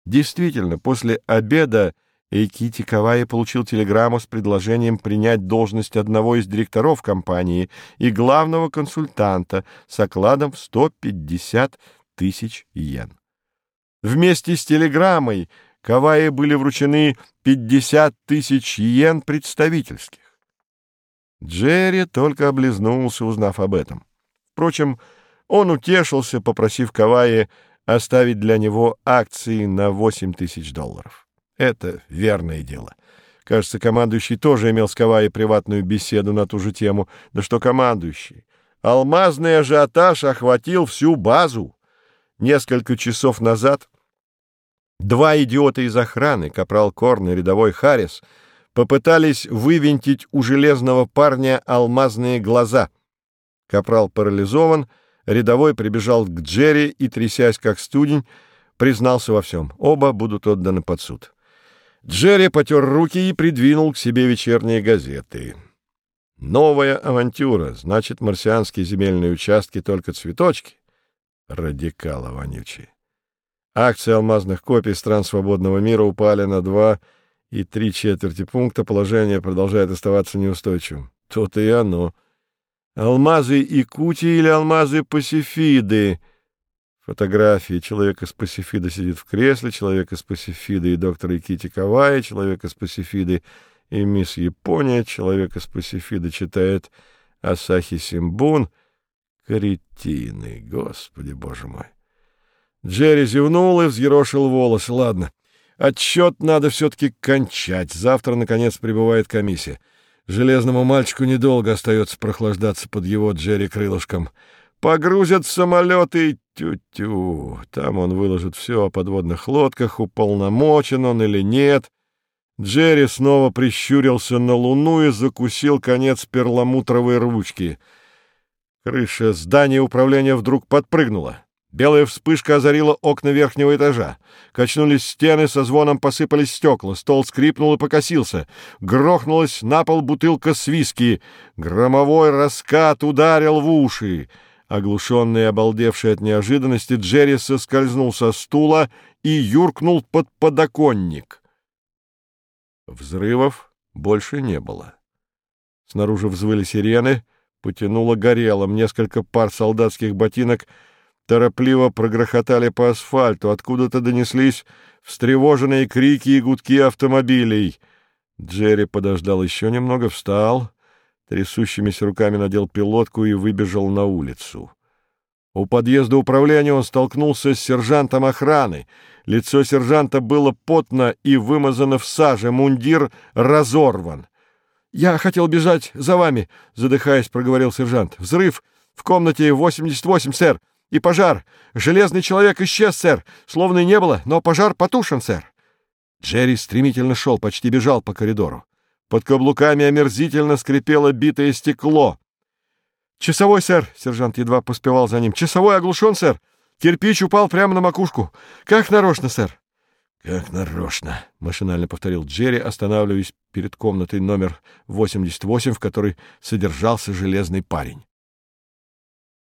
Действительно, после обеда Эйкити Каваи получил телеграмму с предложением принять должность одного из директоров компании и главного консультанта с окладом в 150 тысяч йен. Вместе с телеграммой Каваи были вручены 50 тысяч йен представительских. Джерри только облизнулся, узнав об этом. Впрочем, он утешился, попросив Каваи оставить для него акции на $8000. Это верное дело. Кажется, командующий тоже имел с Каваи приватную беседу на ту же тему. Да что командующий? Алмазный ажиотаж охватил всю базу. Несколько часов назад два идиота из охраны, капрал Корн и рядовой Харрис, попытались вывинтить у железного парня алмазные глаза. Капрал парализован, рядовой прибежал к Джерри и, трясясь как студень, признался во всем. Оба будут отданы под суд. Джерри потер руки и придвинул к себе вечерние газеты. Новая авантюра, значит, марсианские земельные участки только цветочки. Радикалы вонючие. Акции алмазных копий стран свободного мира упали на 2,75 пункта. Положение продолжает оставаться неустойчивым. То-то и оно. Алмазы Якутии или алмазы Пасифиды? Фотографии. Человек из Пасифиды сидит в кресле, человек из Пасифиды и доктор Эйкити Каваи, человек из Пасифиды и мисс Япония, человек из Пасифиды читает Асахи Симбун. Кретины, господи, боже мой. Джерри зевнул и взъерошил волосы. Ладно, отчет надо все-таки кончать. Завтра, наконец, прибывает комиссия. Железному мальчику недолго остается прохлаждаться под его Джерри крылышком. Погрузят в самолеты, тю-тю. Там он выложит все о подводных лодках, уполномочен он или нет. Джерри снова прищурился на луну и закусил конец перламутровой ручки. Крыша здания управления вдруг подпрыгнула. Белая вспышка озарила окна верхнего этажа. Качнулись стены, со звоном посыпались стекла. Стол скрипнул и покосился. Грохнулась на пол бутылка с виски. Громовой раскат ударил в уши. Оглушенный и обалдевший от неожиданности, Джерри соскользнул со стула и юркнул под подоконник. Взрывов больше не было. Снаружи взвыли сирены, потянуло горелым. Несколько пар солдатских ботинок торопливо прогрохотали по асфальту. Откуда-то донеслись встревоженные крики и гудки автомобилей. Джерри подождал еще немного, встал, трясущимися руками надел пилотку и выбежал на улицу. У подъезда управления он столкнулся с сержантом охраны. Лицо сержанта было потно и вымазано в саже, мундир разорван. — Я хотел бежать за вами, — задыхаясь, проговорил сержант. — Взрыв в комнате 88, сэр. И пожар. Железный человек исчез, сэр. Словно и не было, но пожар потушен, сэр. Джерри стремительно шел, почти бежал по коридору. Под каблуками омерзительно скрипело битое стекло. «Часовой, сэр!» — сержант едва поспевал за ним. «Часовой оглушен, сэр! Кирпич упал прямо на макушку! Как нарочно, сэр!» «Как нарочно!» — машинально повторил Джерри, останавливаясь перед комнатой номер 88, в которой содержался железный парень.